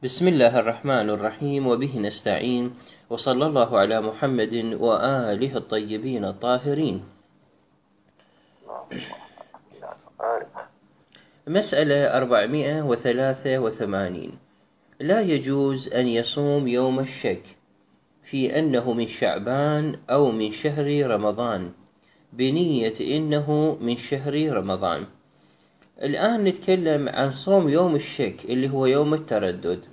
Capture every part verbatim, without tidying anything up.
بسم الله الرحمن الرحيم، وبه نستعين، وصلى الله على محمد وآله الطيبين الطاهرين. مسألة أربعمائة وثلاثة وثمانين. لا يجوز أن يصوم يوم الشك في أنه من شعبان أو من شهر رمضان بنية إنه من شهر رمضان. الآن نتكلم عن صوم يوم الشك اللي هو يوم التردد.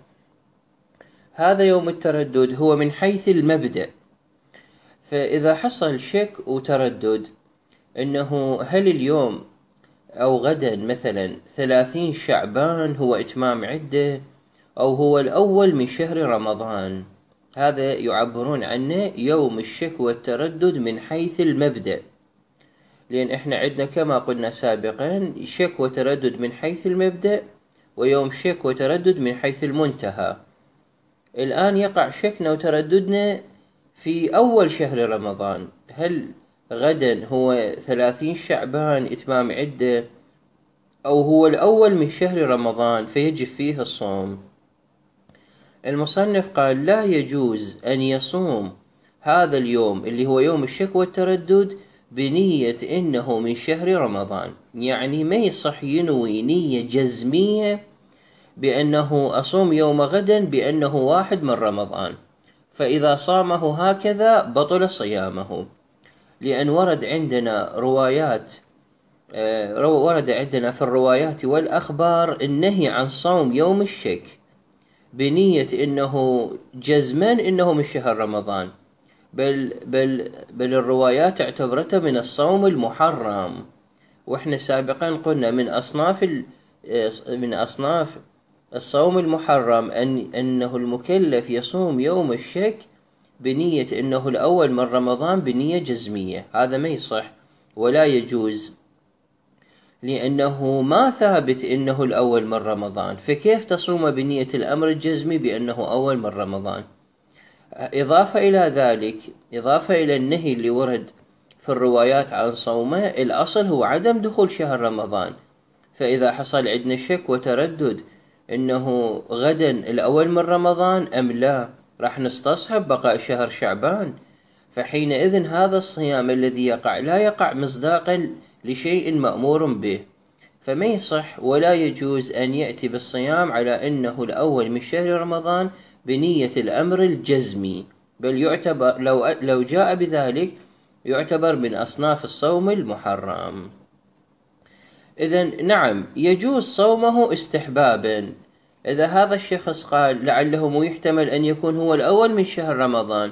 هذا يوم التردد هو من حيث المبدأ، فإذا حصل شك وتردد إنه هل اليوم أو غدا مثلا ثلاثين شعبان هو إتمام عدة أو هو الأول من شهر رمضان، هذا يعبرون عنه يوم الشك والتردد من حيث المبدأ، لأن إحنا عندنا كما قلنا سابقا شك وتردد من حيث المبدأ، ويوم شك وتردد من حيث المنتهى. الآن يقع شكنا وترددنا في أول شهر رمضان، هل غدا هو ثلاثين شعبان إتمام عدة أو هو الأول من شهر رمضان فيجب فيه الصوم. المصنف قال لا يجوز أن يصوم هذا اليوم اللي هو يوم الشك والتردد بنية إنه من شهر رمضان، يعني ما يصح ينوي نية جزمية بأنه أصوم يوم غدا بأنه واحد من رمضان، فإذا صامه هكذا بطل صيامه، لأن ورد عندنا روايات ورد عندنا في الروايات والأخبار النهي عن صوم يوم الشك بنية إنه جزما إنه من شهر رمضان، بل, بل, بل الروايات اعتبرته من الصوم المحرم. وإحنا سابقا قلنا من أصناف من أصناف الصوم المحرم أن أنه المكلف يصوم يوم الشك بنية أنه الأول من رمضان بنية جزمية، هذا ما يصح ولا يجوز، لأنه ما ثابت أنه الأول من رمضان، فكيف تصوم بنية الأمر الجزمي بأنه أول من رمضان؟ إضافة إلى ذلك، إضافة إلى النهي اللي ورد في الروايات عن صومه، الأصل هو عدم دخول شهر رمضان، فإذا حصل عندنا شك وتردد إنه غدا الأول من رمضان أم لا، راح نستصحب بقاء شهر شعبان، فحينئذ هذا الصيام الذي يقع لا يقع مصداقا لشيء مأمور به، فما يصح ولا يجوز أن يأتي بالصيام على أنه الأول من شهر رمضان بنية الأمر الجزمي، بل يعتبر لو لو جاء بذلك يعتبر من أصناف الصوم المحرم. إذن نعم يجوز صومه استحبابا، إذا هذا الشخص قال لعله مو يحتمل أن يكون هو الأول من شهر رمضان،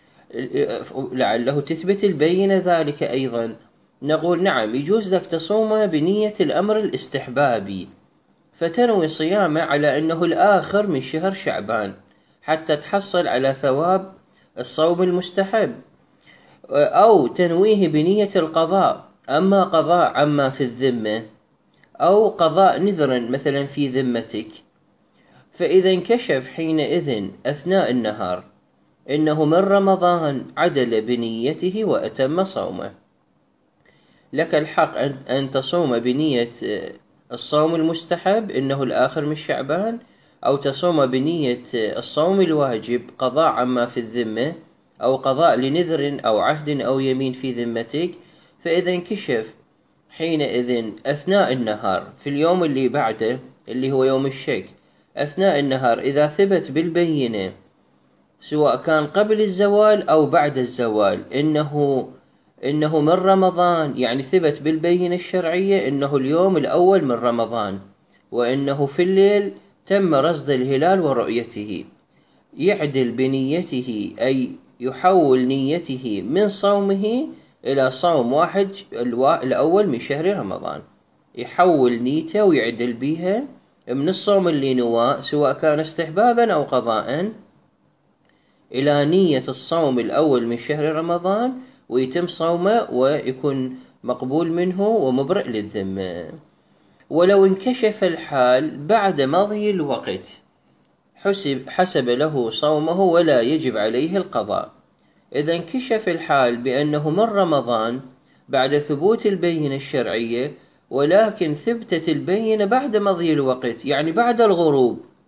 لعله تثبت البينة ذلك أيضا، نقول نعم يجوز لك تصوم بنية الأمر الاستحبابي، فتنوي صيامه على أنه الآخر من شهر شعبان حتى تحصل على ثواب الصوم المستحب، أو تنويه بنية القضاء، أما قضاء عما في الذمة أو قضاء نذر مثلا في ذمتك، فإذا انكشف حينئذ أثناء النهار إنه من رمضان عدل بنيته وأتم صومه. لك الحق أن تصوم بنية الصوم المستحب إنه الآخر من شعبان، أو تصوم بنية الصوم الواجب قضاء عما في الذمة أو قضاء لنذر أو عهد أو يمين في ذمتك، فإذا انكشف حينئذ أثناء النهار في اليوم اللي بعده اللي هو يوم الشك، أثناء النهار إذا ثبت بالبينة سواء كان قبل الزوال أو بعد الزوال إنه إنه من رمضان، يعني ثبت بالبينة الشرعية إنه اليوم الأول من رمضان، وإنه في الليل تم رصد الهلال ورؤيته، يعدل بنيته أي يحول نيته من صومه إلى صوم واحد الأول من شهر رمضان، يحول نيته ويعدل بها من الصوم اللي نواه سواء كان استحبابا أو قضاء إلى نية الصوم الأول من شهر رمضان، ويتم صومه ويكون مقبول منه ومبرئ للذمة. ولو انكشف الحال بعد مضي الوقت حسب, حسب له صومه ولا يجب عليه القضاء. إذا انكشف الحال بأنه من رمضان بعد ثبوت البينة الشرعية، ولكن ثبتت البينة بعد مضي الوقت يعني بعد الغروب،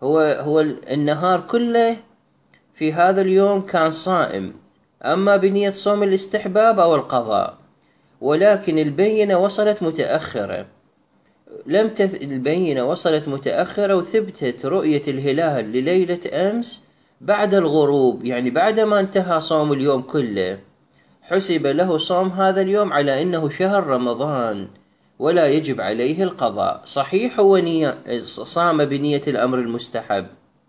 هو هو النهار كله في هذا اليوم كان صائم، أما بنية صوم الاستحباب أو القضاء، ولكن البينة وصلت متأخرة. لم تف... البينة وصلت متأخرة وثبتت رؤية الهلال لليلة أمس بعد الغروب، يعني بعد ما انتهى صوم اليوم كله، حسب له صوم هذا اليوم على أنه شهر رمضان ولا يجب عليه القضاء. صحيح هو نية صام بنية الأمر المستحب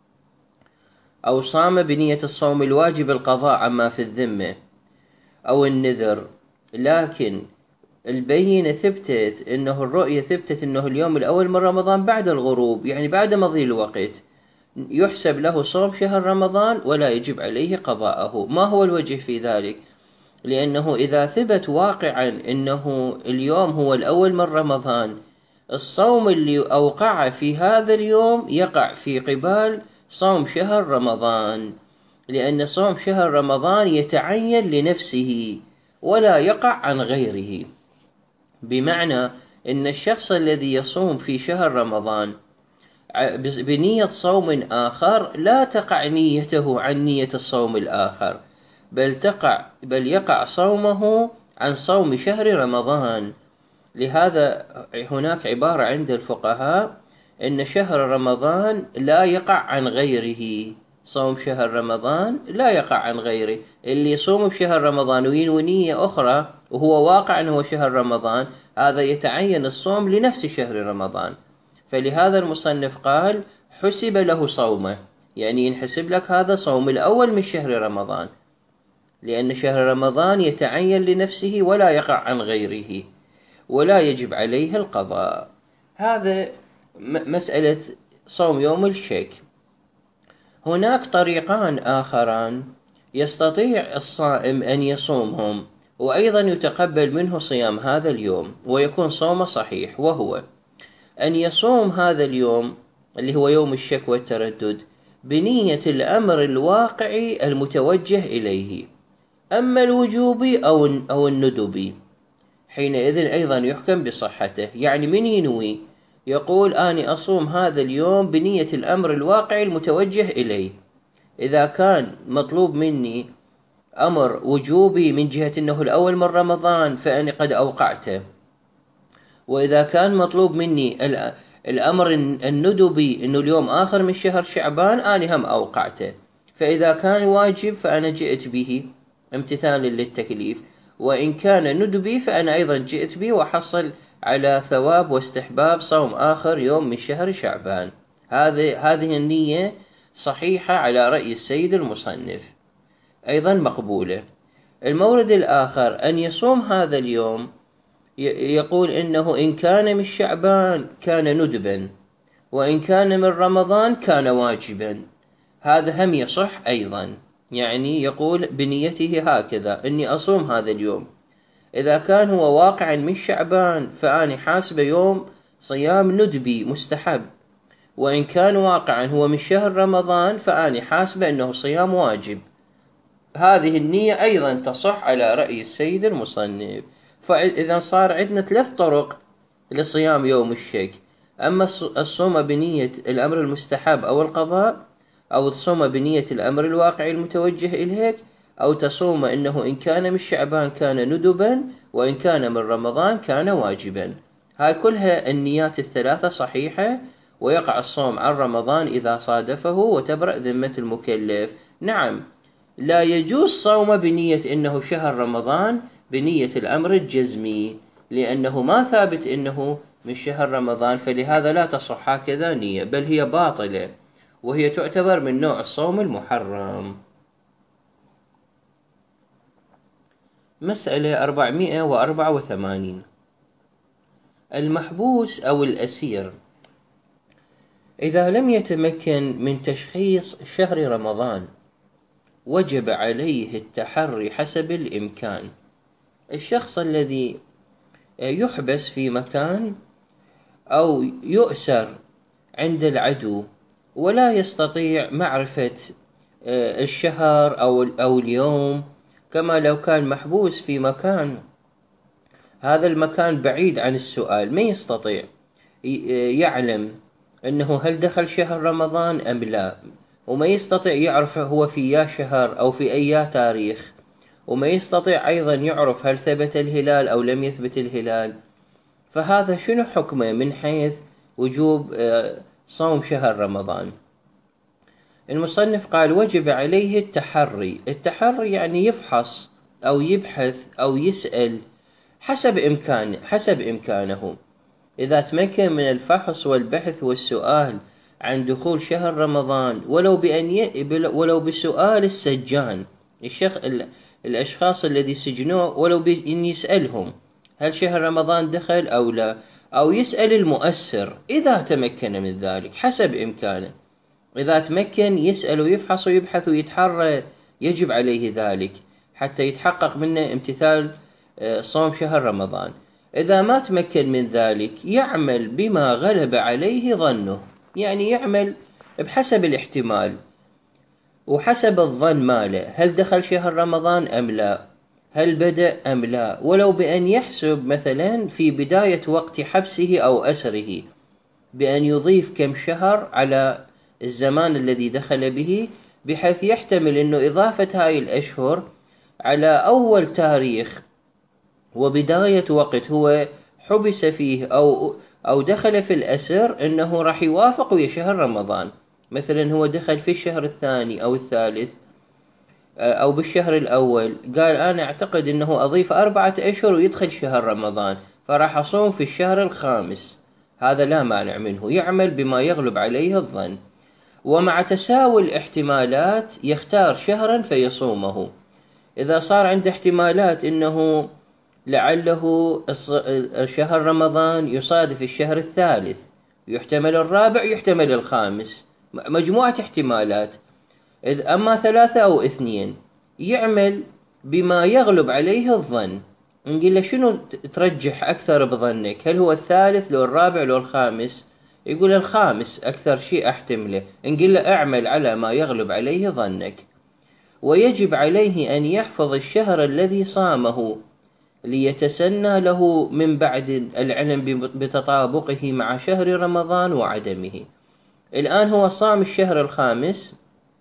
أو صام بنية الصوم الواجب القضاء عما في الذمة أو النذر، لكن البينة ثبتت أنه الرؤية ثبتت أنه اليوم الأول من رمضان بعد الغروب، يعني بعد مضي الوقت، يحسب له صوم شهر رمضان ولا يجب عليه قضاءه. ما هو الوجه في ذلك؟ لأنه إذا ثبت واقعا أنه اليوم هو الأول من رمضان، الصوم اللي أوقع في هذا اليوم يقع في قبال صوم شهر رمضان، لأن صوم شهر رمضان يتعين لنفسه ولا يقع عن غيره. بمعنى أن الشخص الذي يصوم في شهر رمضان بنية صوم آخر لا تقع نيته عن نية الصوم الآخر، بل تقع بل يقع صومه عن صوم شهر رمضان. لهذا هناك عبارة عند الفقهاء أن شهر رمضان لا يقع عن غيره، صوم شهر رمضان لا يقع عن غيره. اللي يصوم بشهر رمضان وينوي نية أخرى وهو واقع أنه شهر رمضان، هذا يتعين الصوم لنفس شهر رمضان. فلهذا المصنف قال حسب له صومه، يعني ينحسب لك هذا صوم الأول من شهر رمضان، لأن شهر رمضان يتعين لنفسه ولا يقع عن غيره ولا يجب عليه القضاء. هذا مسألة صوم يوم الشك. هناك طريقان آخران يستطيع الصائم أن يصومهم وأيضا يتقبل منه صيام هذا اليوم ويكون صومه صحيح، وهو أن يصوم هذا اليوم اللي هو يوم الشك والتردد بنية الأمر الواقعي المتوجه إليه، أما الوجوبي أو أو الندبي حينئذ أيضا يحكم بصحته. يعني من ينوي يقول أني أصوم هذا اليوم بنية الأمر الواقعي المتوجه إليه، إذا كان مطلوب مني أمر وجوبي من جهة أنه الأول من رمضان فأني قد أوقعته، وإذا كان مطلوب مني الأمر الندبي أنه اليوم آخر من شهر شعبان أنا هم أوقعته. فإذا كان واجب فأنا جئت به امتثالا للتكليف، وإن كان ندبي فأنا أيضا جئت به وحصل على ثواب واستحباب صوم آخر يوم من شهر شعبان. هذه هذه النية صحيحة على رأي السيد المصنف، أيضا مقبولة. المورد الآخر أن يصوم هذا اليوم يقول إنه إن كان من شعبان كان ندبا، وإن كان من رمضان كان واجبا، هذا هم يصح أيضا. يعني يقول بنيته هكذا إني أصوم هذا اليوم، إذا كان هو واقعا من شعبان فأني حاسب يوم صيام ندبي مستحب، وإن كان واقعا هو من شهر رمضان فأني حاسب أنه صيام واجب. هذه النية أيضا تصح على رأي السيد المصنف. فإذا صار عندنا ثلاث طرق لصيام يوم الشك: أما الصوم بنية الأمر المستحب أو القضاء، أو تصوم بنية الأمر الواقعي المتوجه إليك، أو تصوم إنه إن كان من شعبان كان ندبا، وإن كان من رمضان كان واجبا. هاي كلها النيات الثلاثة صحيحة، ويقع الصوم عن رمضان إذا صادفه وتبرأ ذمة المكلف. نعم، لا يجوز صوم بنية إنه شهر رمضان بنية الأمر الجزمي، لأنه ما ثابت إنه من شهر رمضان، فلهذا لا تصح هكذا نية، بل هي باطلة، وهي تعتبر من نوع الصوم المحرم. مسألة أربعمائة وأربعة وثمانين: المحبوس أو الأسير إذا لم يتمكن من تشخيص شهر رمضان وجب عليه التحري حسب الإمكان. الشخص الذي يحبس في مكان أو يؤسر عند العدو ولا يستطيع معرفة الشهر أو أو اليوم، كما لو كان محبوس في مكان هذا المكان بعيد عن السؤال، ما يستطيع يعلم أنه هل دخل شهر رمضان أم لا، وما يستطيع يعرف هو في يا شهر أو في أي تاريخ، وما يستطيع أيضا يعرف هل ثبت الهلال أو لم يثبت الهلال. فهذا شنو حكمه من حيث وجوب صوم شهر رمضان؟ المصنف قال وجب عليه التحري. التحري يعني يفحص أو يبحث أو يسأل حسب إمكانه حسب إمكانه. إذا تمكن من الفحص والبحث والسؤال عن دخول شهر رمضان ولو بأن ي... ولو بسؤال السجان، الشخ... الأشخاص الذي سجنوه، ولو بأن يسألهم هل شهر رمضان دخل أو لا، أو يسأل المؤسر إذا تمكن من ذلك حسب إمكانه. إذا تمكن يسأل ويفحص ويبحث ويتحرى يجب عليه ذلك حتى يتحقق منه امتثال صوم شهر رمضان. إذا ما تمكن من ذلك يعمل بما غلب عليه ظنه، يعني يعمل بحسب الاحتمال وحسب الظن ماله، هل دخل شهر رمضان أم لا، هل بدأ أم لا، ولو بأن يحسب مثلا في بداية وقت حبسه أو أسره بأن يضيف كم شهر على الزمان الذي دخل به، بحيث يحتمل أنه إضافة هاي الأشهر على أول تاريخ وبداية وقت هو حبس فيه أو أو دخل في الأسر أنه راح يوافق ويا شهر رمضان. مثلا هو دخل في الشهر الثاني أو الثالث أو بالشهر الأول، قال أنا أعتقد أنه أضيف أربعة أشهر ويدخل شهر رمضان فراح أصوم في الشهر الخامس، هذا لا مانع منه، يعمل بما يغلب عليه الظن. ومع تساوي الاحتمالات يختار شهرا فيصومه. إذا صار عنده احتمالات أنه لعله شهر رمضان يصادف الشهر الثالث، يحتمل الرابع يحتمل الخامس، مجموعة احتمالات، إذ أما ثلاثة أو اثنين يعمل بما يغلب عليه الظن. نقول له شنو ترجح أكثر بظنك، هل هو الثالث لو الرابع لو الخامس؟ يقول الخامس أكثر شيء أحتمله. نقول له اعمل على ما يغلب عليه ظنك. ويجب عليه أن يحفظ الشهر الذي صامه ليتسنى له من بعد العلم بتطابقه مع شهر رمضان وعدمه. الآن هو صام الشهر الخامس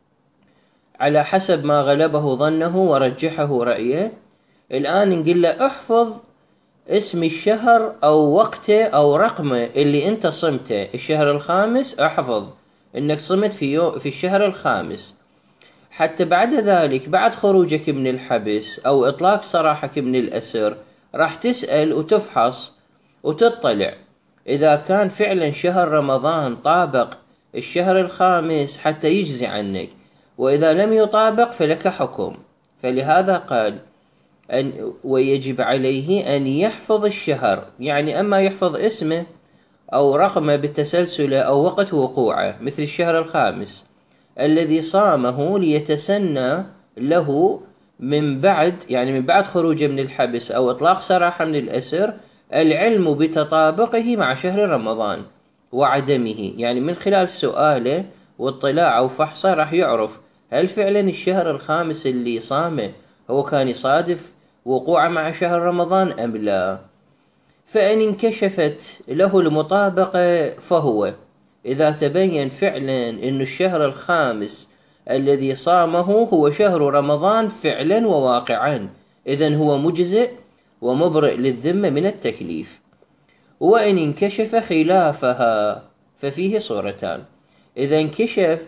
على حسب ما غلبه ظنه ورجحه رأيه، الآن نقول له احفظ اسم الشهر أو وقته أو رقمه اللي انت صمته الشهر الخامس، احفظ انك صمت في, يوم في الشهر الخامس، حتى بعد ذلك بعد خروجك من الحبس أو إطلاق سراحك من الأسر راح تسأل وتفحص وتطلع إذا كان فعلا شهر رمضان طابق الشهر الخامس حتى يجزي عنك، وإذا لم يطابق فلك حكم. فلهذا قال أن ويجب عليه أن يحفظ الشهر، يعني أما يحفظ اسمه أو رقمه بالتسلسل أو وقت وقوعه مثل الشهر الخامس الذي صامه ليتسنى له من بعد، يعني من بعد خروجه من الحبس أو إطلاق سراحه من الأسر، العلم بتطابقه مع شهر رمضان وعدمه، يعني من خلال سؤاله واطلاع أو فحصه راح يعرف هل فعلا الشهر الخامس اللي صامه هو كان يصادف وقوعه مع شهر رمضان أم لا. فإن انكشفت له المطابقة فهو، إذا تبين فعلا أن الشهر الخامس الذي صامه هو شهر رمضان فعلا وواقعا، إذن هو مجزئ ومبرئ للذمة من التكليف. وإن انكشف خلافها ففيه صورتان. إذا انكشف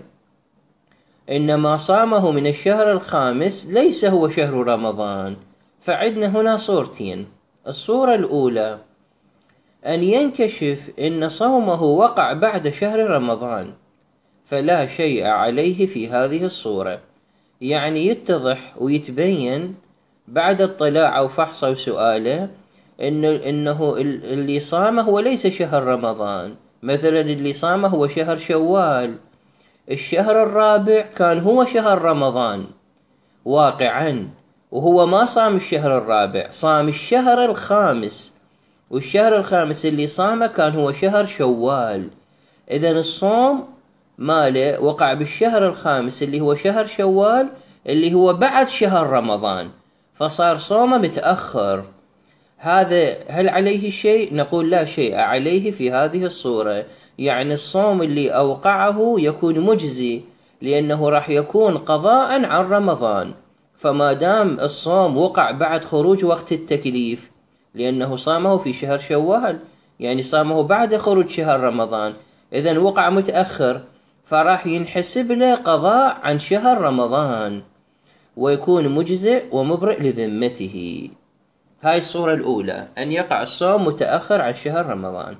إن ما صامه من الشهر الخامس ليس هو شهر رمضان، فعندنا هنا صورتين. الصورة الأولى أن ينكشف إن صومه وقع بعد شهر رمضان، فلا شيء عليه في هذه الصورة، يعني يتضح ويتبين بعد اطلاع أو فحص أو سؤاله إنه, إنه اللي صامه هو ليس شهر رمضان. مثلا اللي صامه هو شهر شوال، الشهر الرابع كان هو شهر رمضان واقعا، وهو ما صام الشهر الرابع، صام الشهر الخامس، والشهر الخامس اللي صامه كان هو شهر شوال. إذن الصوم ماله وقع بالشهر الخامس اللي هو شهر شوال اللي هو بعد شهر رمضان، فصار صومه متأخر. هذا هل عليه شيء؟ نقول لا شيء عليه في هذه الصورة، يعني الصوم اللي أوقعه يكون مجزي، لأنه راح يكون قضاء عن رمضان. فما دام الصوم وقع بعد خروج وقت التكليف، لأنه صامه في شهر شوال، يعني صامه بعد خروج شهر رمضان، إذن وقع متأخر، فراح ينحسب له قضاء عن شهر رمضان ويكون مجزئ ومبرئ لذمته. هاي الصورة الأولى، أن يقع الصوم متأخر عن شهر رمضان.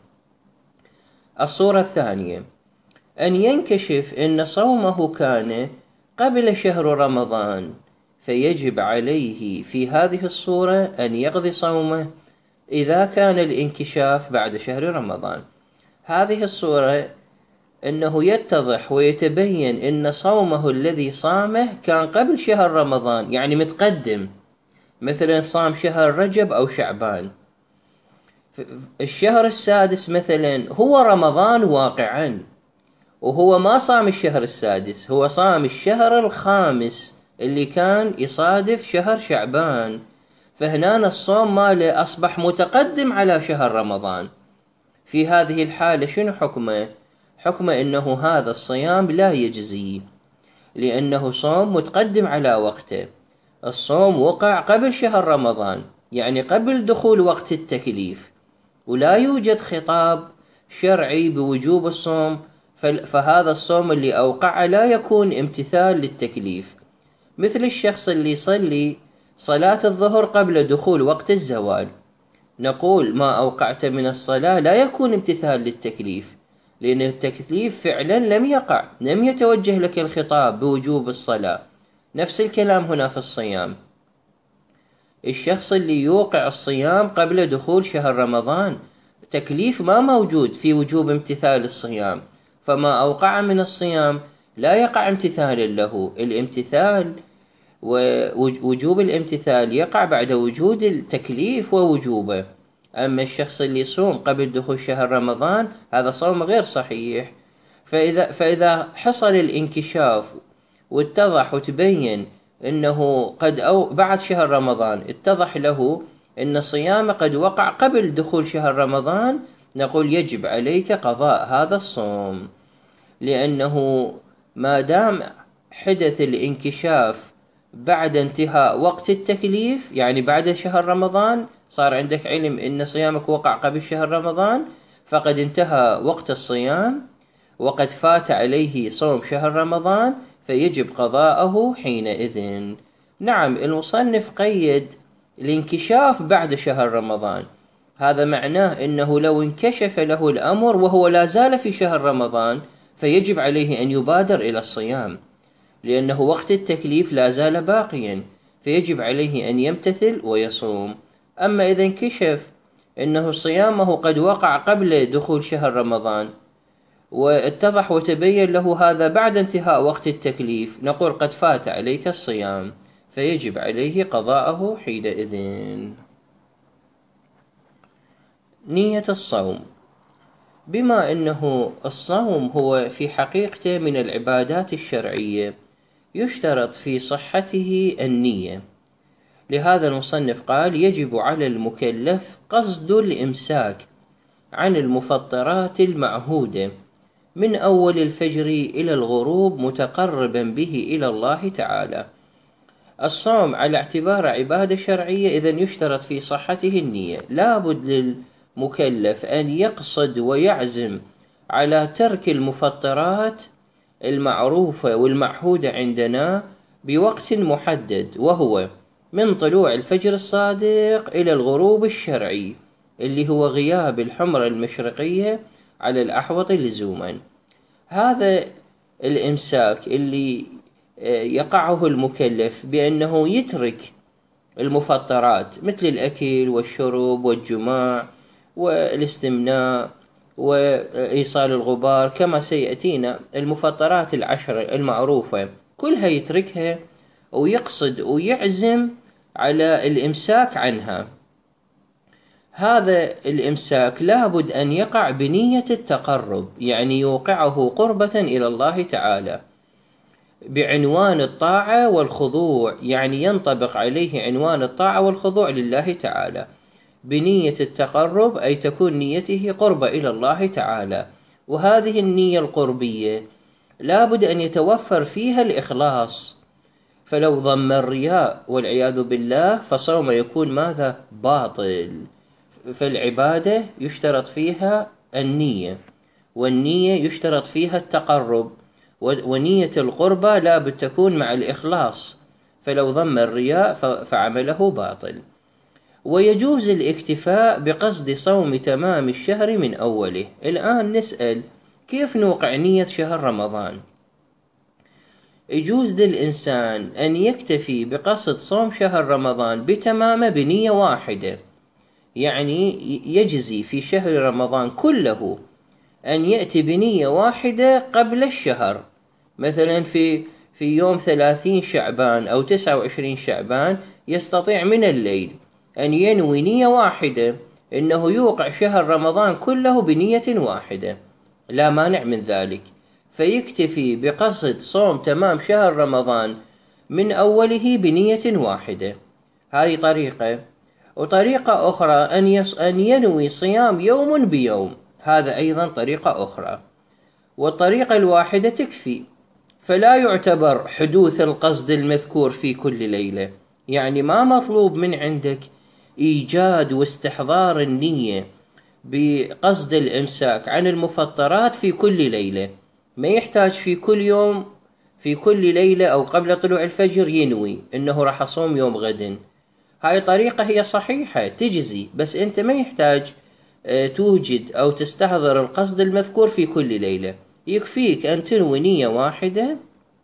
الصورة الثانية، أن ينكشف أن صومه كان قبل شهر رمضان، فيجب عليه في هذه الصورة أن يقضي صومه إذا كان الانكشاف بعد شهر رمضان. هذه الصورة أنه يتضح ويتبين أن صومه الذي صامه كان قبل شهر رمضان، يعني متقدم، مثلا صام شهر رجب أو شعبان، الشهر السادس مثلا هو رمضان واقعا، وهو ما صام الشهر السادس، هو صام الشهر الخامس اللي كان يصادف شهر شعبان، فهنا الصوم ماله أصبح متقدم على شهر رمضان. في هذه الحالة شنو حكمه؟ حكمه إنه هذا الصيام لا يجزي، لأنه صوم متقدم على وقته. الصوم وقع قبل شهر رمضان، يعني قبل دخول وقت التكليف، ولا يوجد خطاب شرعي بوجوب الصوم، فهذا الصوم اللي أوقعه لا يكون امتثال للتكليف. مثل الشخص اللي يصلي صلاة الظهر قبل دخول وقت الزوال، نقول ما أوقعت من الصلاة لا يكون امتثال للتكليف، لأن التكليف فعلا لم يقع، لم يتوجه لك الخطاب بوجوب الصلاة. نفس الكلام هنا في الصيام، الشخص اللي يوقع الصيام قبل دخول شهر رمضان تكليف ما موجود في وجوب امتثال الصيام، فما أوقع من الصيام لا يقع امتثالا له. الامتثال ووجوب الامتثال يقع بعد وجود التكليف ووجوبه. أما الشخص اللي يصوم قبل دخول شهر رمضان هذا صوم غير صحيح. فإذا, فإذا حصل الانكشاف واتضح وتبين أنه قد أو بعد شهر رمضان اتضح له أن الصيام قد وقع قبل دخول شهر رمضان، نقول يجب عليك قضاء هذا الصوم، لأنه ما دام حدث الانكشاف بعد انتهاء وقت التكليف، يعني بعد شهر رمضان صار عندك علم أن صيامك وقع قبل شهر رمضان، فقد انتهى وقت الصيام وقد فات عليه صوم شهر رمضان، فيجب قضاءه حينئذ. نعم، المصنف قيد الانكشاف بعد شهر رمضان، هذا معناه أنه لو انكشف له الأمر وهو لا زال في شهر رمضان فيجب عليه أن يبادر إلى الصيام، لأنه وقت التكليف لا زال باقيا، فيجب عليه أن يمتثل ويصوم. أما إذا انكشف أنه صيامه قد وقع قبل دخول شهر رمضان واتضح وتبين له هذا بعد انتهاء وقت التكليف، نقول قد فات عليك الصيام، فيجب عليه قضاءه حينئذ. نية الصوم، بما أنه الصوم هو في حقيقته من العبادات الشرعية يشترط في صحته النية، لهذا المصنف قال يجب على المكلف قصد الإمساك عن المفطرات المعهودة من أول الفجر إلى الغروب متقربا به إلى الله تعالى. الصوم على اعتبار عبادة شرعية إذن يشترط في صحته النية، لابد للمكلف أن يقصد ويعزم على ترك المفطرات المعروفة والمعهودة عندنا بوقت محدد، وهو من طلوع الفجر الصادق إلى الغروب الشرعي اللي هو غياب الحمرة المشرقية على الأحوط لزوما. هذا الإمساك اللي يقعه المكلف بأنه يترك المفطرات مثل الأكل والشرب والجماع والاستمناء وإيصال الغبار، كما سيأتينا المفطرات العشر المعروفة كلها يتركها ويقصد ويعزم على الإمساك عنها. هذا الإمساك لابد أن يقع بنية التقرب، يعني يوقعه قربة إلى الله تعالى بعنوان الطاعة والخضوع، يعني ينطبق عليه عنوان الطاعة والخضوع لله تعالى بنية التقرب، أي تكون نيته قربة إلى الله تعالى وهذه النية القربية لابد أن يتوفر فيها الإخلاص، فلو ضم الرياء والعياذ بالله فصوم يكون ماذا؟ باطل. فالعبادة يشترط فيها النية، والنية يشترط فيها التقرب، ونية القربة لابد تكون مع الإخلاص، فلو ضم الرياء فعمله باطل. ويجوز الاكتفاء بقصد صوم تمام الشهر من أوله. الآن نسأل كيف نوقع نية شهر رمضان؟ يجوز للإنسان أن يكتفي بقصد صوم شهر رمضان بتمامه بنية واحدة، يعني يجزي في شهر رمضان كله أن يأتي بنية واحدة قبل الشهر، مثلا في في يوم ثلاثين شعبان أو تسعة وعشرين شعبان يستطيع من الليل أن ينوي نية واحدة إنه يوقع شهر رمضان كله بنية واحدة، لا مانع من ذلك، فيكتفي بقصد صوم تمام شهر رمضان من أوله بنية واحدة. هذه طريقة. وطريقة أخرى أن, يص... أن ينوي صيام يوم بيوم، هذا أيضا طريقة أخرى. والطريقة الواحدة تكفي، فلا يعتبر حدوث القصد المذكور في كل ليلة، يعني ما مطلوب من عندك إيجاد واستحضار النية بقصد الإمساك عن المفطرات في كل ليلة، ما يحتاج في كل يوم في كل ليلة أو قبل طلوع الفجر ينوي إنه راح أصوم يوم غد. هاي طريقة هي صحيحة تجزي، بس أنت ما يحتاج توجد أو تستحضر القصد المذكور في كل ليلة، يكفيك أن تنوي نية واحدة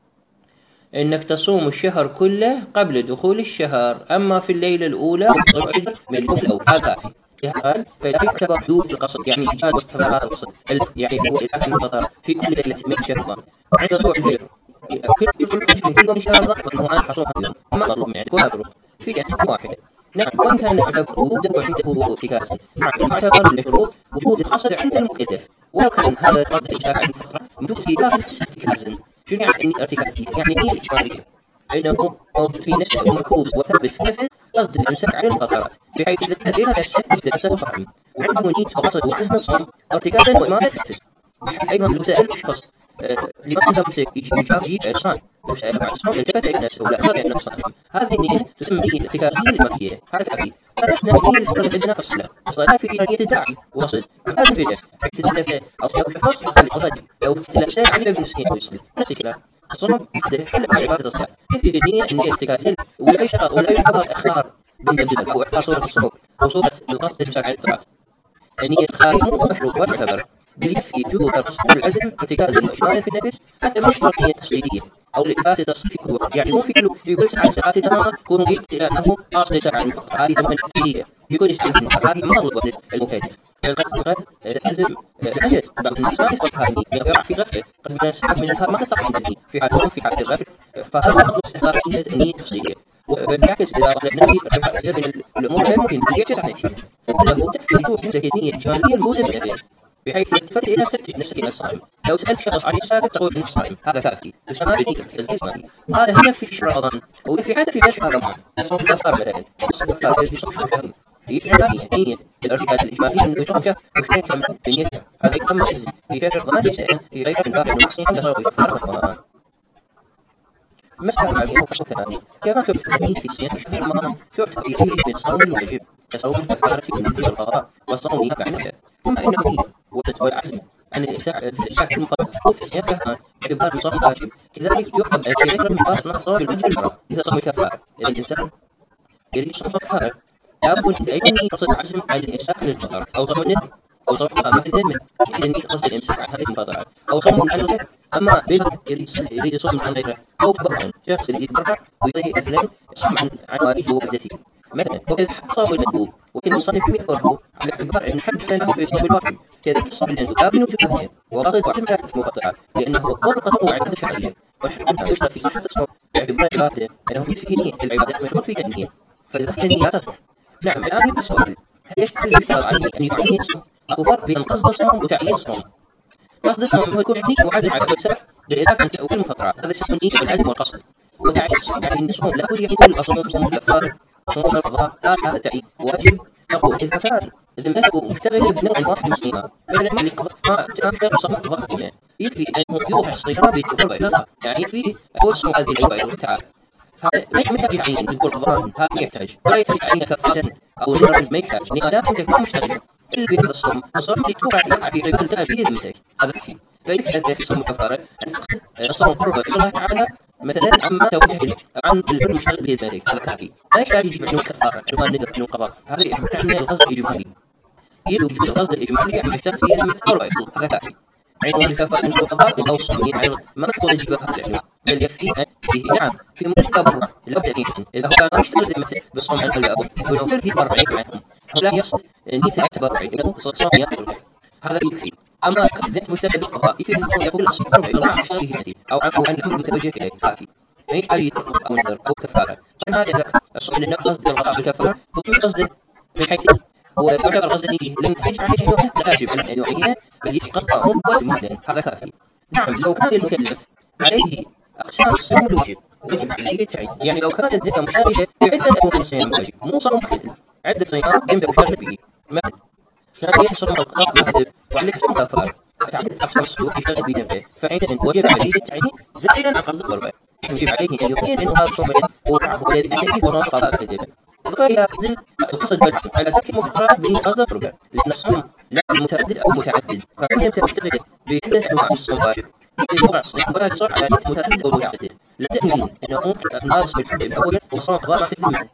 إنك تصوم الشهر كله قبل دخول الشهر، أما في الليلة الأولى من اليوم الأول هذا كافي. فلا يعتبر حدوث القصد، يعني إيجاد واستحضار هذا القصد، يعني هو إساءة المفطر في كل ليلة من شهر رمضان عند طلوع الفجر كل كل فجر كل يوم شهر رمضان أنه أنا حصوم اليوم، ما مطلوب من عندك ولا شروط، في أن واحدة. نعم، وإن كان يعتبر وجود عنده افتكاسا، نعم يعتبر الشروط وجود القصد عند المكلف، ولو كان هذا القصد إشاعة عن الفترة موجود في داخل نفس ارتكاسا. شنو يعني ارتكاسية؟ يعني هي إجمالية، إنه موجود في نفسه ومركوز وثابت في نفس قصد الإمساك عن الفترات، بحيث إذا كان إلى نفسه وجد نفسه وصائم، وعنده نية وقصد وحسن الصوم ارتكاسا وإمامة في النفس، بحيث أيضا لو سأل الشخص لماذا مسك يجاوب إرسال لو سأل بعد الصوم التفت إلى نفسه ولا أخذ إلى نفسه، هذه النية تسمى نية ارتكاسية الإمامية، هذا كافي. فلسنا نية الفرد عندنا في الصلاة، الصلاة فيها نية الداعي وقصد، هذا في النفس، اكتداء أو شخص قال أصلي أو تلبسه على بنفسه ويصلي، نفس الكلام. الصوم يحل مع عبادة الصلاة، كيف في النية النية ارتكاسية ولا يشتغل ولا يعتبر إخبار بين البدن أو إخبار صورة الصوم وصورة القصد المساك على الطاعات. النية الخارج مو مشروط ولا يعتبر، بل يكفي وجود القصد والعزم ارتكازا وإشمالا في النفس، حتى ما يشترط نية تفصيلية أو الإفاس التفصيل في كل وقت، يعني مو في في كل ساعة ساعات النهار يكون نيت أنه قاصد ساعة فقط، هذه ثمن تفصيلية في كل ساعة النهار، هذه ما مطلوبة للمكلف. قد تستلزم العجز، بعض الناس ما يستطيع هذه النية، يقع في غفلة، قد من الساعات من النهار ما تستطيع النية في حالة في حالة الغفلة، فهذا مطلوب استحضار النية التفصيلية. وبالعكس إذا طلبنا رفع كثير من الأمور لا يمكن أن يعجز عن النية، فله تكفي وجود عندك النية إجمالية موجودة في النفس، بحيث التفت إلى نفسك نفسك إلى الصائم. لو سألت شخص عن ساكت تقول إنه صائم، هذا كافي، يسمى بالنية التفزيز مالي. هذا هي في شهر رمضان، وفي حتى في شهر رمضان، صوم الكفار مثلا، صوم الكفار في صوم شهر يفعل نية نية الارتكاز الإجمالية أنه يصوم شهر وشهرين كمان بنية، هذا يتم عز في شهر رمضان ليس في غير من باب أنه محسن كسر وكفار رمضان. مسألة معلومة فصل ثاني، كما تبتدئ في صيام شهر رمضان تعتبر إليه من صوم الواجب كصوم الكفارة والنذر والقضاء وصوم معنى، ثم إنه هي والعزم عن الإمساك في الإمساك المفرط في صيام شهران باعتبار صوم واجب، كذلك يحب أن يقرب من باب صنع صوم الوجه المرة إذا صوم الكفارة. إذا الإنسان يريد يصوم صوم الكفارة لابد أن يقصد عزم عن الإمساك للفطرات أو صوم النذر أو صوم مثل ذمة، إذا يقصد الإمساك عن هذه الفطرات أو صوم عن الغير. أما بيض يريد يصوم عن غيره أو تبرعا، شخص يريد يتبرع ويضيع مثلا يصوم عن عن والده ووالدته مثلا، وكذا صوم المندوب، وكل مصنف يذكره على اعتبار أن حد له في صوم الواجب، كذلك الصوم المندوب لا بد وجود نية وقضاء واجب على المفطرات، لأنه هو التطوع عبادة شرعية ويحب يشترط في صحة الصوم باعتبار عبادة أنه فيه نية، العبادات مشروط فيها النية، فإذا كان النية تصح. نعم، الآن يبدأ السؤال، هل يشترط يشترط عليه أن يعين الصوم؟ أكو فرق بين قصد الصوم وتعيين الصوم. قصد الصوم هو يكون نية وعزم على الإمساك للإضافة عن تأويل المفطرات، هذا يسمى نية والعزم والقصد. وتعيين الصوم يعني أن الصوم لا بد يكون الأصوم صوم الكفار صوم القضاء، لا هذا تعيين واجب. نقول إذا كان إذا امتلكوا مشتغل بنوع واحد من الصيام مثلا مع القضاء ما تشتغل صوم ضغطية يكفي أن يوضح الصيام بتجربة إلى الله يعني يكفي أوصل هذه الجربة تعالى هذا ما يحتاج عين يقول رمضان هذا يحتاج لا يحتاج عين كفة أو نذر ما يحتاج لأن أنت ما مشتغل اللي بهذا الصوم الصوم اللي توقع في رجل في ذمتك هذا فيه فيحتاج في صوم كفارة الصوم قرب إلى الله تعالى مثلا عما توجه إليك عن المشتغل بذمتك هذا كافي لا يحتاج يجب عنه كفارة عنه نذر عنه قضاء هذا يعبر عن القصد الإجمالي يوجد القصد الإجمالي يعني يحتاج في ذمة قرب هذا كافي عنوان الكفارة عنه قضاء أو الصوم يعني ما نحط يجب هذا العنوان بل يكفي به نعم في متكبر لابد أن إذا هو كان يشتغل ذمته بالصوم عن الأبو ولو كان في تبرعي عنهم لا يقصد نية التبرع إنه صوم يقول هذا يكفي أما ذات مشتبه بالقضاء يكفي أنه يقول الأصل أربع إلى عن شرعه أو عن أو عن يكون متوجه إليه كافي ما يحتاج يترك أو نذر أو كفارة طبعا هذا الصوم لأن قصد القضاء بالكفارة هو قصد من حيث هو يعتبر قصد نية لم يحتاج عليه أنه لا يجب أن يعينه بل قصد أمر واجب هذا كافي نعم لو كان المكلف عليه أقسام الصوم الواجب يجب عليه تعيين يعني لو كانت ذكا مشاركة في عدة أنواع الصيام الواجب مو صوم واحد عدة صيام ينبغي مشاركة به مثلا كان يحصل القضاء مثل وعليك صوم كفارة تعدد أقسام الصوم يشتغل بذنبه فحينئذ وجب عليه التعيين زائدا عن قصد القربة يجب عليه أن يبين أنه هذا الصوم وقعه الذي عليه وراء قضاء الذنب إضافة إلى قصد القصد بالجسم على ترك المفطرات بنية قصد القربة لأن الصوم لعب متعدد أو متعدد فكان يمكن يشتغل بعدة أنواع من الصوم واجب يوقع الصيام ولا يصر على متعدد أو متعدد لا تأمين أنه الناس بالحب الأول وصوم قضاء في الذمة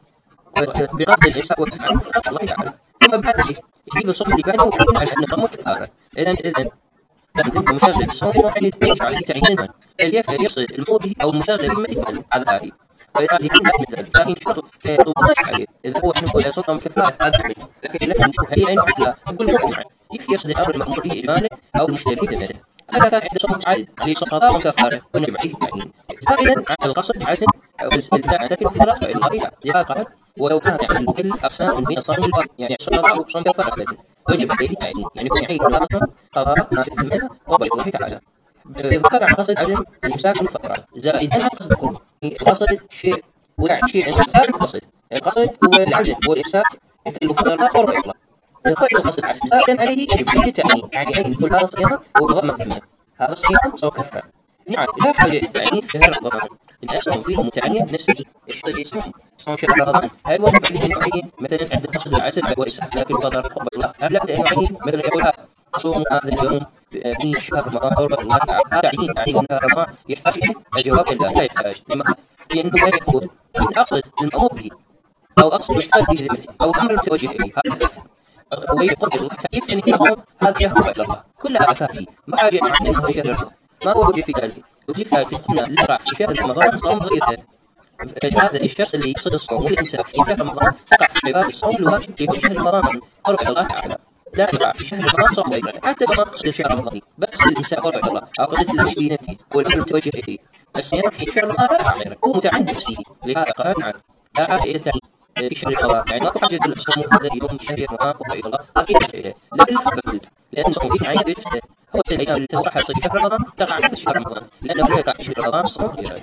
بقصد الإمساك والإسلام في خلق الله تعالى ثم بعد ذلك يجيب الصوم اللي بعده ويكون على أنه صوم كفارة إذا إذا كان مشغل الصوم واحد يجب عليه تعيينا اليفعل يقصد الموضي أو المشغل بمثل عذابي وإرادة كل من ذلك لكن شرط يطلب ما عليه إذا هو أنه لا صوم كفارة هذا منه لكن لا نشوف هل أنه لا يقول له يكفي يقصد الأمر المأمور به إجمالا أو المشكلة في ذمته هذا كان عند صوم متعدد عليه صوم قضاء وكفارة ونجب عليه التعيين زائدا عن القصد عزم أو الاستمتاع سكن الفطرة وإلا الله لهذا قال ولو كان يعني المكلف أقسام بين صوم الواجب يعني صوم قضاء وصوم كفارة وجب عليه التعيين يعني يكون يعين هذا قضاء ما في الذمة وقبل الله تعالى بالذكر عن قصد عزم الإمساك من الفطرات زائدا عن قصد القرب القصد شيء ويعني شيء الإمساك القصد القصد هو العزم والإمساك الفطرات ورب الله الخير القصد عزم زائدا عليه يجب عليه التعيين يعني عين كل هذا الصيام وقضاء ما في الذمة هذا الصيام صوم كفارة نعم لا حاجة للتعيين في شهر رمضان الأسهم فيه متعين نفسه يحتاج يصوم صوم شهر رمضان هل واجب عليه أن يعين مثلا عند قصد العسل والإسحاق لكن قدر قبل الله هل لا أن يعين مثلا يقول هذا صوم هذا اليوم من شهر رمضان قرب الله تعالى هذا تعيين تعيين شهر رمضان يحتاج إليه الجواب لا لا يحتاج لما لأنه لا يقول إن أقصد المأمور به أو أقصد اشتغل في ذمته أو أمر متوجه إليه هذا كافي ويقول الله تعريف يعني أنه هذا شهر إلى الله كل هذا كافي ما حاجة عن أنه شهر رمضان ما هو وجه في ذلك وجه في ذلك قلنا لا في شهر رمضان صوم غير هذا الشخص اللي يقصد الصوم والإمساك في شهر رمضان تقع في عبادة الصوم الواجب في شهر رمضان قرب الله تعالى لا تقع في شهر رمضان صوم غير حتى لما تصل شهر رمضان بس الإمساك قرب الله أو قضية العيش بنفسه والأمر المتوجه إليه الصيام في شهر رمضان لا تقع غيره هو متعد نفسه لهذا قال نعم لا عاد إلى التعيين في شهر رمضان يعني ما حاجة الصوم هذا اليوم شهر رمضان قرب الله أكيد إليه لا بالفضل لأن صوم فيه عين بنفسه هو الأيام اللي تقع في شهر رمضان تقع في شهر رمضان لأنه لا يقع في شهر رمضان صوم غيره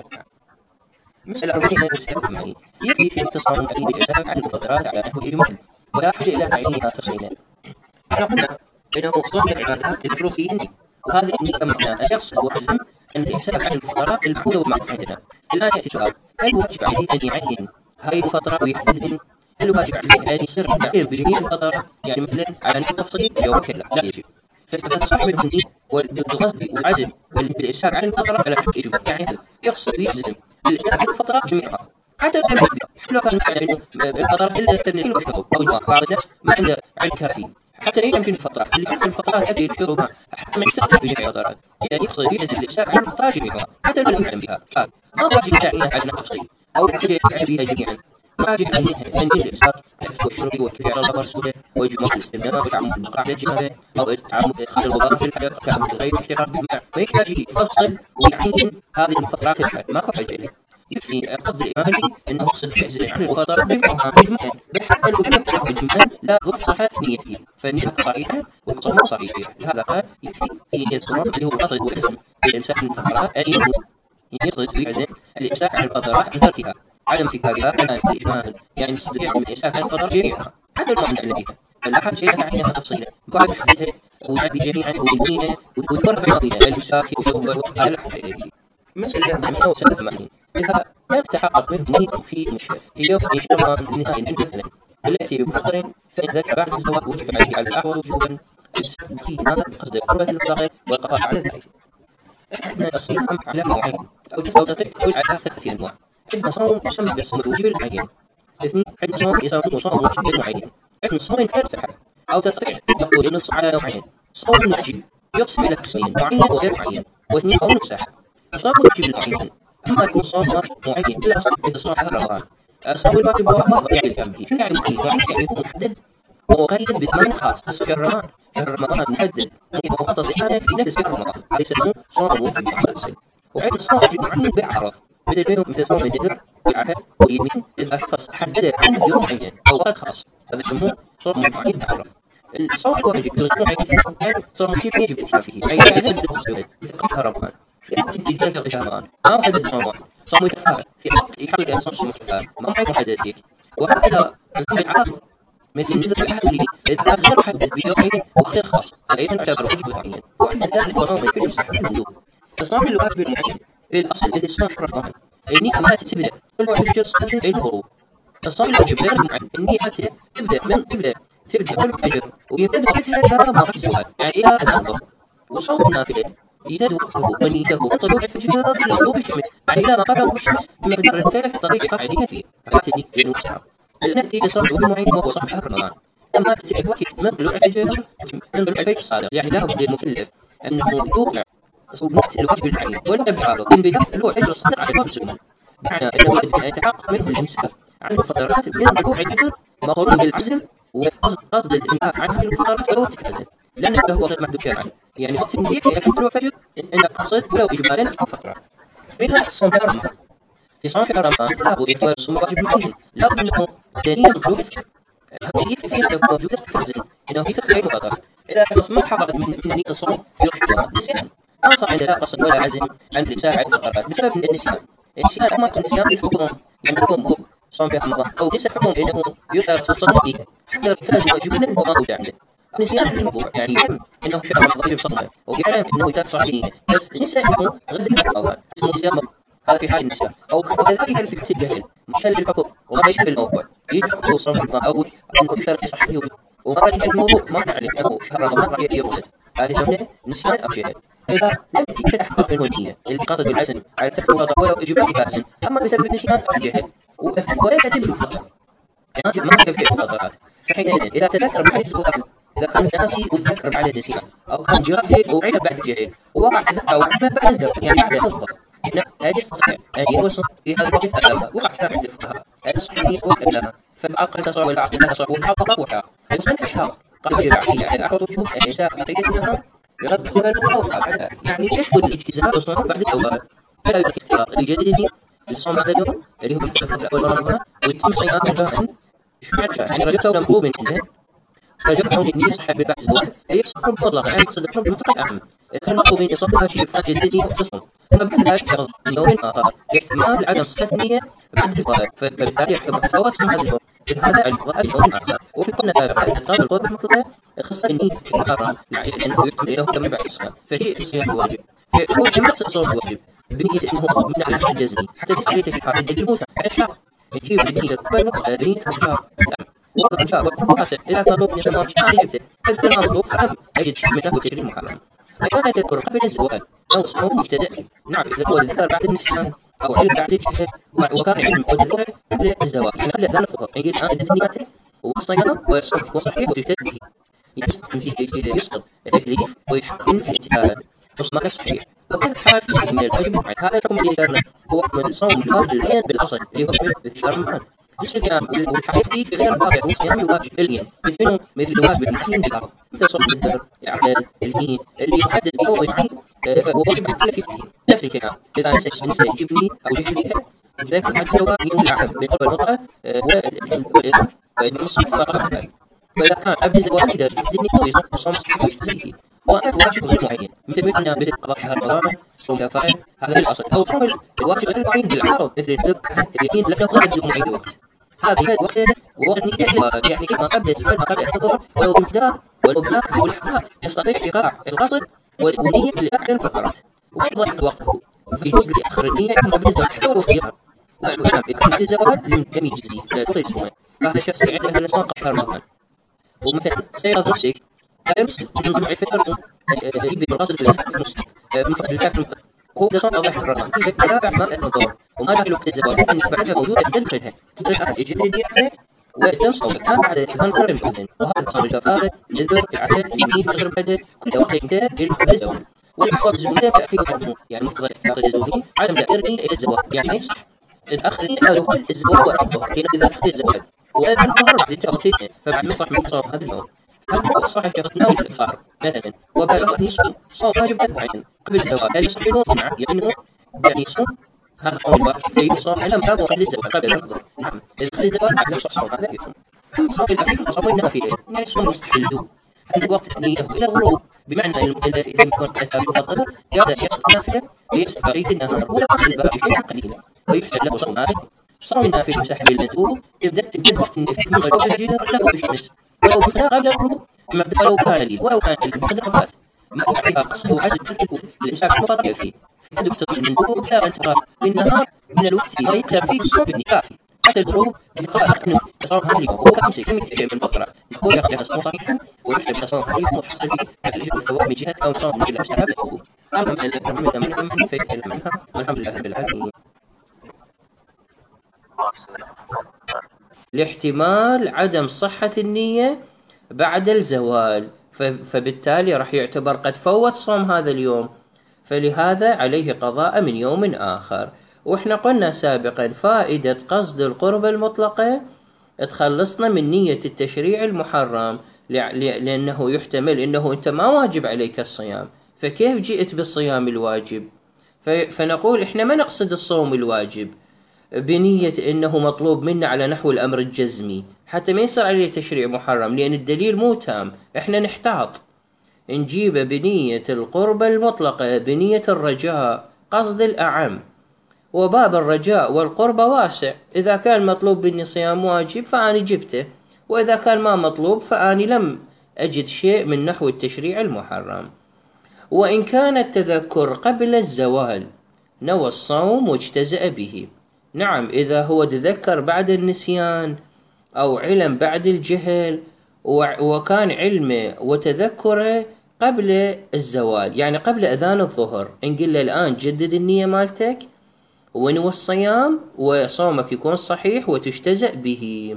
مسألة أربعين بسبب ثمانين يكفي في اختصار أن الإمساك عن المفطرات على نحو إجمال ولا حاجة إلى تعيينها تفصيلا. احنا قلنا إنه صوم العبادات يدخل فيه النية وهذه النية معناها يقصد ويلزم أن الإمساك عن المفطرات المعهودة والمعروفة عندنا. الآن يأتي سؤال هل واجب عليه أن يعين هاي الفترة ويحددهن؟ هل واجب عليه أن يسر التعبير بجميع الفترات يعني مثلا على نحو تفصيل يوم كلا لا يجب. فإذا تصح منه النية والقصد والعزم والإمساك عن الفترة فلا حق إجمال يعني هذا يقصد ويلزم الإمساك عن الفترة جميعها حتى لو كان لو كان معنى إنه الفترة إلا تبني وشهور أو جوار بعض الناس ما عنده علم كافي حتى لا يمشي الفترة اللي يعرف الفترات هذه الشهور ما حتى ما يشتغل بجميع الفترات يعني يقصد يلزم الإمساك عن الفترة جميعها حتى لو لم يعلم بها ما واجب تعيينها على تفصيل أو حاجة يعلم بها جميعا ما واجب عليها أن الإمساك والشرب والتبع على الله ورسوله وإجماع الاستمناء وتعمد البقاء على الجنابة أو تعمد إدخال الغبار في الحياة تعمد الغير احتراف بالماء ويحتاج يفصل ويعين هذه الفترات في الحياة ما هو حاجة إليه يكفي قصد الإمامي أنه يقصد يعزل عن الفترة بمعنى بالمعنى حتى لو لم يكن بالمعنى لا ضفحت نيته فالنية صحيحة والصوم صحيح لهذا قال يكفي في نية الصوم اللي هو قصد والاسم الإنسان من الفترات أن ينوي يقصد ويعزم الإمساك عن الفترات عن تركها عدم ارتكابها على الإجمال يعني يقصد يعزم الإمساك عن الفترة جميعها حتى لو ما عنده علم بها الأحد شيء عنها تفصيلا بعد حدثها ويعبي جميعا ويبنيها ويفرق بقيها الإمساك وشغل وحال الحاجة مسألة مئة وسبعة وثمانين إذا لا تتحقق منه نية في مشهد في يوم إجراء نهائي مثلا التي بفطر فإن ذاك بعد الزواج وجب عليه على الأحوال وجوبا السبيل بقصد قربة المطلقة والقضاء على ذلك. عندنا الصيام على نوعين أو أو تطبيق على ثلاثة أنواع. عندنا صوم يسمى بالصوم الوجوبي المعين. اثنين عندنا صوم يسمى صوم الوجوبي المعين. عندنا صوم فرد أو تستطيع نقول النص على نوعين. صوم واجب يقسم إلى قسمين معين وغير معين. واثنين صوم مساحة. الصوم الواجب المعين أما يكون صوم معين إلا صوم إذا صام شهر رمضان. الصوم الواجب هو ما يعني الفهم فيه. شنو يعني معين؟ معين يعني يكون محدد ومقيد بزمان خاص. شهر رمضان شهر رمضان محدد يعني هو خاص الإحانة في نفس شهر رمضان. هذا يسموه صوم واجب معين. وعند الصوم الواجب المعين بالعرض مثل مثل صوم النذر والعهد واليمين إذا شخص حدد عنده يوم معين أو وقت خاص هذا يسموه صوم معين بالعرض. الصوم الواجب الغير معين صوم شبه يجب الاتيان فيه يعني لا يجب الاتيان مثل قبل رمضان في وقت إجازة رمضان ما محدد صوم واحد صوم متفاعل في وقت يحرك أن صوم متفاعل ما معين محدد فيه. وهكذا الصوم العارض مثل النذر والعهد واليمين إذا غير محدد بيومين وقت خاص فأيضا يعتبر واجب معين. وعندنا ثالث ونوع من كل مستحب مندوب. الصوم الواجب المعين الأصل إذا صام شهر رمضان النية ما تبدأ كل واحد يجلس قبل الغروب. الصوم الواجب غير المعين النية تبدأ من تبدأ تبدأ قبل الفجر ويمتد وقتها إلى ما الزوال يعني إلى الظهر. وصوم النافلة يزداد وقته ونيته من طلوع الفجر إلى غروب الشمس يعني إلى ما قبل غروب الشمس بمقدار المختلف في طريق فعالية فيه فهذه النية المستحب. نأتي لصوم المعين وهو صوم شهر رمضان أما تتبع وقت من طلوع الفجر من طلوع الفجر الصادق يعني لا بد للمكلف أنه يوقع صومات الواجب المعين ولا بعارض من بداية طلوع الفجر الصادق على باب السنة معنى أنه يجب أن يتحقق منه الإمساك عن الفترات من طلوع الفجر مقرون بالعزم وقصد قصد الإمساك عن هذه الفترات ولو تكتزل لأنه له وقت محدود شرعا يعني وقت النهاية يكون طلوع الفجر أن قصد ولو إجمالا فترة. منها صوم شهر رمضان في صوم شهر رمضان لا بد إعطاء الصوم واجب معين لا بد أنه دليل من طلوع الفجر هذه يكفي فيها لو موجودة تكتزل إنه في فقه الفترات إذا شخص ما حقق من نية الصوم في وقت رمضان نسيان ما صار عنده لا قصد ولا عزم عن الإمساك عن الفترات بسبب النسيان. النسيان أما النسيان بالحكم يعني يكون هو صوم في رمضان أو ليس حكم إنه يثار في الصوم نية حتى ارتكاز واجبا وما موجود عنده. النسيان بالموضوع يعني يعلم إنه شهر رمضان واجب صومه ويعلم إنه يثار صوم نية بس نسى إنه غدا رمضان اسمه نسيان هذا في حال النسيان أو كذلك في وقت الجهل مشل بالحكم وما يشبه الموضوع يجب صوم رمضان أو أنه يثار في صحته ومرة يجي الموضوع ما نعرف أنه شهر رمضان رأيه يومه هذه يسمونه نسيان أو جهل. إذا لم تتحقق منه النية اللي قاصد بالعزم على ترك الوضع ولو إجباري كاسم أما بسبب النسيان أو الجهل ولا يتم الفضل يعني ما يجب فيه المفضلات فحينئذ إذا تذكر بعد السؤال إذا كان ناسي وتذكر بعد النسيان أو كان جاهل وعلم بعد الجهل ووقع أو عمل بعد الزمن يعني بعد الفضل هنا لا يستطيع أن يوصل في هذا الوقت أبدا وقع كلام عند الفقهاء هذا الصحيح ولا فالعقل تصور ولا عقل لا تصور والحق وحق المصنف الحق قال يجب عليه يعني أحد وجوه أن يساق عقيدتها بغض النظر يعني يشمل الاجتزاء والصوم بعد الزوال فلا يدرك اختلاط الجديد بالصوم هذا اليوم اللي هو بالثلاث الأول من رمضان ويتم صيام رجاء شو معنى يعني رجاء كونه مطلوب من عنده رجاء كونه النية صحيح ببعض الزوال أي صوم مطلق يعني يقصد الحكم بمطلق أهم كان مطلوب من إصابة شيء فات جديد وتصوم ثم بعد ذلك يغض يوم آخر باحتمال عدم صحة النية بعد الزوال فبالتالي يحكم الفوات من هذا اليوم هذا الفضاء اليوم آخر وفي كنا سابقا إتصال القوة بالمطلقة خص النية في المحرم يعني لأنه يحتمل له كم بعد الصلاة فشيء الصيام الواجب فهو يمارس الصوم الواجب بنية أنه من على حد جزمي حتى يستعيد في الحال يدل الموتى على الحق يجيب بنية القبل بنية الإنشاء وضع إنشاء وقاسم إذا كان مطلوب من المارش ما يجبته إذا كان مطلوب فهم أجد شيء منه وتجري المحرم. فكان تذكر قبل الزواج أو الصوم مجتزئ نعم إذا هو الذكر بعد النسيان أو علم بعد الجهل وكان علم أو الذكر قبل الزواج يعني قبل ذلك فقط يجب الآن إذا نياته والصيام ويصوم وصحيح وتجتهد به يسقط فيه يسقط التكليف ويحقق الاتفاق وصمك الصحيح وكذا حال فيه من الواجب هذا الحكم اللي ذكرنا هو من الصوم الواجب العين بالأصل اللي هو في شهر رمضان الصيام والحقيقي في غير الواقع هو صيام الواجب الين مثله مثل الواجب المعين بالعرض مثل صوم الدهر العدد الهين اللي يحدد بيوم العين فهو واجب على فيه نفس الكلام إذا نسيت نسيت يجبني أو يجبني ذلك بعد سواء يوم العام بقرب الوضع والإذن وإذن الصحف وقرب ذلك وإذا كان قبل الزواج إذا جدني هو يصوم صوم صحيح ويجزيه وأكد واجب غير معين مثل مثلنا مثل قضاء شهر رمضان صوم كفاية هذا الأصل أو صوم الواجب غير معين بالعارض مثل الذبح اليقين لكن غير معين وقت هذه الوقت ووقت نيته يعني ما قبل الزوال ما قبل الظهر ولو بمقدار ولو بمقدار ولحظات يستطيع إيقاع القصد والنية اللي على المفطرات، وأيضا وقته في جزء لآخر النية ما قبل الزوال حتى ولو خيار. نعم إذا كان بعد الزوال لم لم يجزي لا يطيل صومه. هذا الشخص اللي عنده الأسنان شهر رمضان ومثلا سيغض نفسك يمسك من ضمن الفطر يجيب بالقصد بالأساس المسلم بالفعل هو ده صار ظهر رمضان تابع ما الظهر وما داخل وقت الزوال لأن بعدها موجودة تدخلها تدخل الجبل الدية وتنصب كان بعد كان قرن الأذن وهذا صار الكفارة نذر العهد اليمين غير البدء كل وقت ينتهي إلى الزوال والأحوال الزوجية تأكيد عنه يعني مقتضى الاحتياط الزوجي عدم تأخيرني إلى الزوال يعني ما يصح تأخرني إلى دخول الزوال والظهر حين إذا نحن الزوال وإذا الظهر بعد التأخير فبعد ما يصح من صوم هذا اليوم هذا هو الصحيح في غسل الإفطار مثلا وبعد أن يصوم صوم واجب معين قبل الزوال هل يصح له؟ نعم يعني يعني يصوم هذا صوم واجب فيصوم على ما قبل الزوال قبل الظهر نعم إذا قبل الزوال بعد يصح صوم هذا يكون صوم الأخير صوم النافلة يعني صوم مستحيل هذا وقت النية إلى الغروب بمعنى المكلف إذا يكون أتى بالفطر يسقط النافلة ويفسد بقية النهار ولا قبل الباب شيئا قليلا ويحتاج له صوم هذا صوم النافلة مسحب المندوب يبدأ تبدأ وقت النفل من غير الجهر له بشمس ولو بقدر قبل الغروب ولو كان لي ولو كان لي بقدر فات ما أعرف قصده وعزم ترك الإمساك المفرط يكفي فتدك تطلب المندوب لا أن ترى بالنهار من الوقت لا يكثر فيه الصوم بالنكافي حتى الغروب بقاء أنه يصوم هذا اليوم هو كمسك كم يكتشف من الفطرة نقول يقضي الصوم صحيحا ويحتاج الصوم صحيحا وتحصل فيه الأجر الثواب من جهة كون صوم من إلا مستحب له أما مسألة محمد ثمانية ثمانية فيتكلم عنها والحمد لله رب العالمين. لاحتمال عدم صحة النية بعد الزوال فبالتالي راح يعتبر قد فوت صوم هذا اليوم فلهذا عليه قضاء من يوم آخر. وإحنا قلنا سابقا فائدة قصد القربة المطلقة تخلصنا من نية التشريع المحرم لأنه يحتمل أنه أنت ما واجب عليك الصيام فكيف جئت بالصيام الواجب فنقول إحنا ما نقصد الصوم الواجب بنية أنه مطلوب منا على نحو الأمر الجزمي حتى ما يصير عليه تشريع محرم لأن الدليل مو تام. إحنا نحتاط نجيب بنية القربة المطلقة بنية الرجاء قصد الأعم وباب الرجاء والقربة واسع إذا كان مطلوب مني صيام واجب فأنا جبته وإذا كان ما مطلوب فأني لم أجد شيء من نحو التشريع المحرم. وإن كان التذكر قبل الزوال نوى الصوم واجتزأ به. نعم إذا هو تذكر بعد النسيان أو علم بعد الجهل وكان علمه وتذكره قبل الزوال يعني قبل أذان الظهر نقول له الآن جدد النية مالتك ونوى الصيام وصومك يكون صحيح وتجتزأ به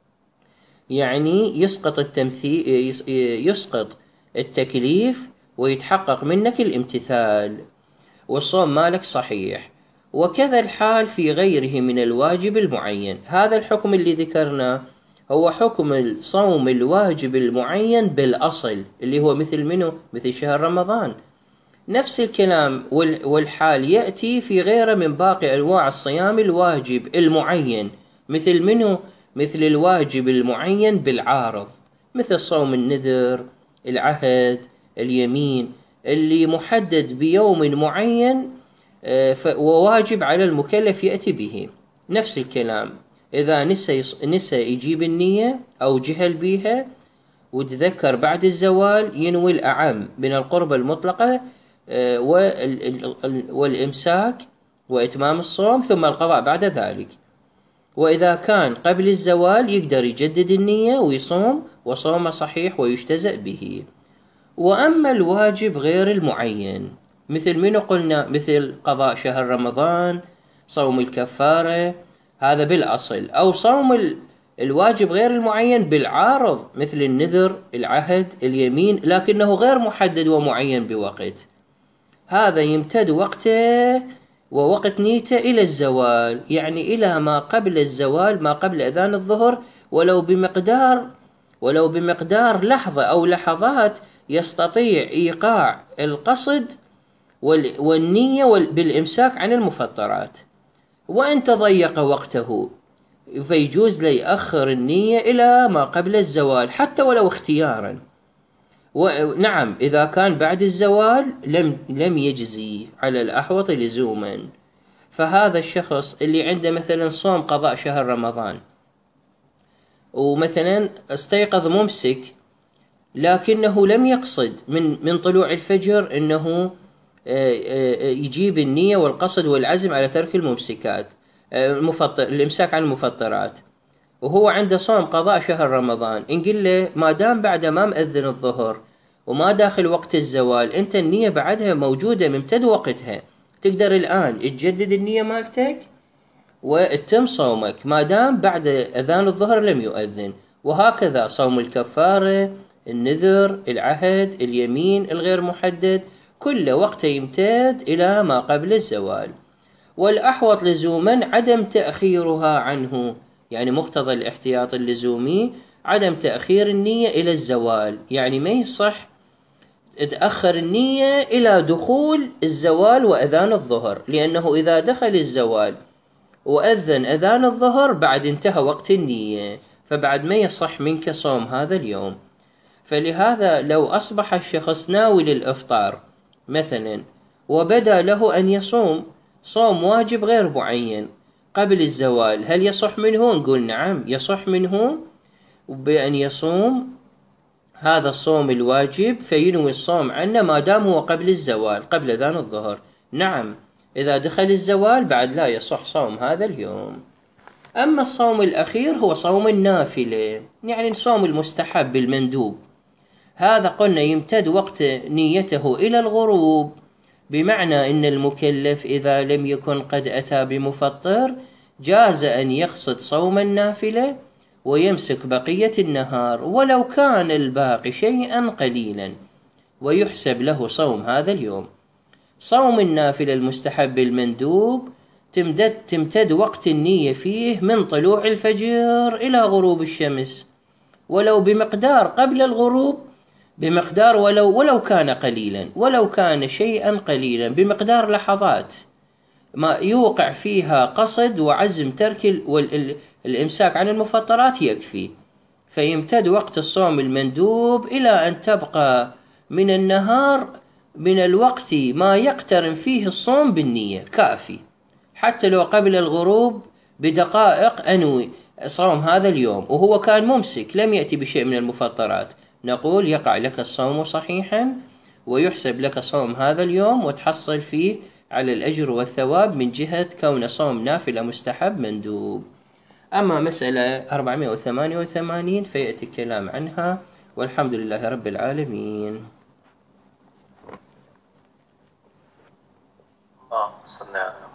يعني يسقط التمثيل يسقط التكليف ويتحقق منك الامتثال والصوم مالك صحيح. وكذا الحال في غيره من الواجب المعين. هذا الحكم اللي ذكرناه هو حكم الصوم الواجب المعين بالأصل اللي هو مثل منه مثل شهر رمضان. نفس الكلام والحال يأتي في غيره من باقي أنواع الصيام الواجب المعين مثل منه مثل الواجب المعين بالعارض مثل صوم النذر العهد اليمين اللي محدد بيوم معين وواجب على المكلف يأتي به. نفس الكلام إذا نسى نسى يجيب النية أو جهل بها وتذكر بعد الزوال ينوي الأعم من القربة المطلقة والإمساك وإتمام الصوم ثم القضاء بعد ذلك. وإذا كان قبل الزوال يقدر يجدد النية ويصوم وصوم صحيح ويجتزأ به. وأما الواجب غير المعين مثل منه قلنا مثل قضاء شهر رمضان صوم الكفارة هذا بالأصل أو صوم الواجب غير المعين بالعارض مثل النذر العهد اليمين لكنه غير محدد ومعين بوقت هذا يمتد وقته ووقت نيته إلى الزوال يعني إلى ما قبل الزوال ما قبل أذان الظهر ولو بمقدار ولو بمقدار لحظة أو لحظات يستطيع إيقاع القصد والنية بالإمساك عن المفطرات. وإن تضيق وقته فيجوز لي أخر النية إلى ما قبل الزوال حتى ولو اختيارا. ونعم إذا كان بعد الزوال لم لم يجزي على الأحوط لزوما. فهذا الشخص اللي عنده مثلا صوم قضاء شهر رمضان ومثلا استيقظ ممسك، لكنه لم يقصد من من طلوع الفجر أنه يجيب النية والقصد والعزم على ترك الممسكات، المفطر الإمساك عن المفطرات، وهو عنده صوم قضاء شهر رمضان. إن قل له ما دام بعد ما مأذن الظهر وما داخل وقت الزوال، أنت النية بعدها موجودة ممتد وقتها، تقدر الآن تجدد النية مالتك وتتم صومك ما دام بعد أذان الظهر لم يؤذن. وهكذا صوم الكفارة، النذر، العهد، اليمين الغير محدد، كل وقت يمتد إلى ما قبل الزوال. والأحوط لزوما عدم تأخيرها عنه، يعني مقتضى الاحتياط اللزومي عدم تأخير النية إلى الزوال، يعني ما يصح تأخر النية إلى دخول الزوال وأذان الظهر، لأنه إذا دخل الزوال وأذن أذان الظهر بعد انتهى وقت النية، فبعد ما يصح منك صوم هذا اليوم. فلهذا لو أصبح الشخص ناوي للإفطار مثلا وبدأ له أن يصوم صوم واجب غير معين قبل الزوال، هل يصح منه؟ نقول نعم يصح منه بأن يصوم هذا الصوم الواجب، فينوي الصوم عنه ما دام هو قبل الزوال قبل أذان الظهر. نعم إذا دخل الزوال بعد لا يصح صوم هذا اليوم. أما الصوم الأخير هو صوم النافلة، يعني الصوم المستحب المندوب، هذا قلنا يمتد وقت نيته إلى الغروب، بمعنى أن المكلف إذا لم يكن قد أتى بمفطر جاز أن يقصد صوم النافلة ويمسك بقية النهار ولو كان الباقي شيئا قليلا، ويحسب له صوم هذا اليوم. صوم النافلة المستحب المندوب تمتد, تمتد وقت النية فيه من طلوع الفجر إلى غروب الشمس، ولو بمقدار قبل الغروب، بمقدار ولو ولو كان قليلا، ولو كان شيئا قليلا بمقدار لحظات ما يوقع فيها قصد وعزم ترك الإمساك عن المفطرات يكفي. فيمتد وقت الصوم المندوب إلى أن تبقى من النهار من الوقت ما يقترن فيه الصوم بالنية كافي، حتى لو قبل الغروب بدقائق أنوي صوم هذا اليوم وهو كان ممسك لم يأتي بشيء من المفطرات، نقول يقع لك الصوم صحيحا ويحسب لك صوم هذا اليوم وتحصل فيه على الأجر والثواب من جهة كون صوم نافلة مستحب مندوب. أما مسألة أربعمائة وثمانية وثمانين فيأتي الكلام عنها، والحمد لله رب العالمين. اللهم صل على